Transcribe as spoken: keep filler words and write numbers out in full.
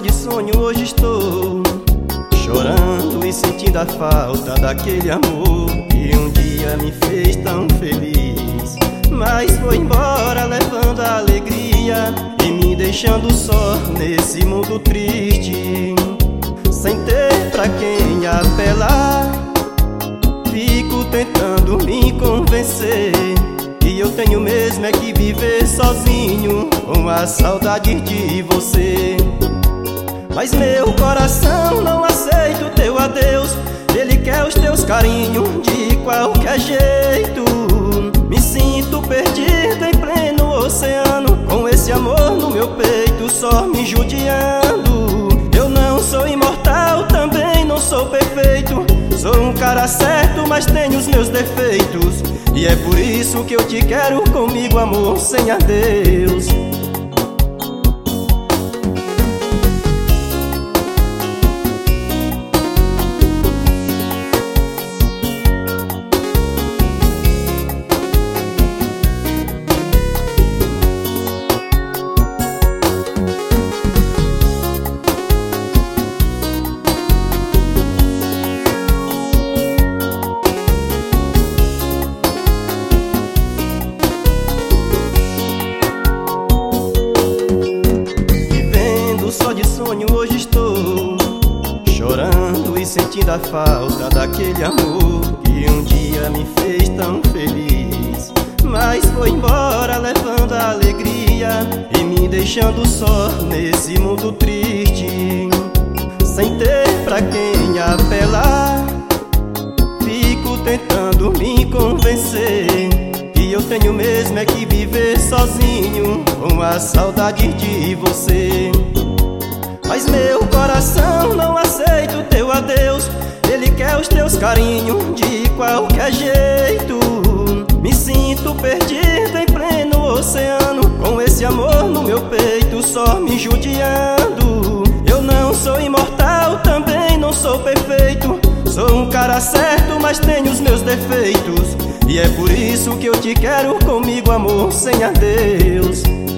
de sonho hoje estou, chorando e sentindo a falta daquele amor que um dia me fez tão feliz, mas foi embora levando a alegria e me deixando só nesse mundo triste. Sem ter pra quem apelar, fico tentando me convencer que eu tenho mesmo é que viver sozinho com a saudade de você. Mas meu coração não aceita o teu adeus, ele quer os teus carinhos de qualquer jeito. Me sinto perdido em pleno oceano, com esse amor no meu peito só me judiando. Eu não sou imortal, também não sou perfeito, sou um cara certo, mas tenho os meus defeitos, e é por isso que eu te quero comigo, amor, sem adeus. Só de sonho hoje estou, chorando e sentindo a falta daquele amor que um dia me fez tão feliz, mas foi embora levando a alegria e me deixando só nesse mundo triste. Sem ter pra quem apelar, fico tentando me convencer que eu tenho mesmo é que viver sozinho com a saudade de você. Mas meu coração não aceita o teu adeus, ele quer os teus carinhos de qualquer jeito. Me sinto perdido em pleno oceano, com esse amor no meu peito só me judiando. Eu não sou imortal, também não sou perfeito, sou um cara certo, mas tenho os meus defeitos, e é por isso que eu te quero comigo, amor, sem adeus.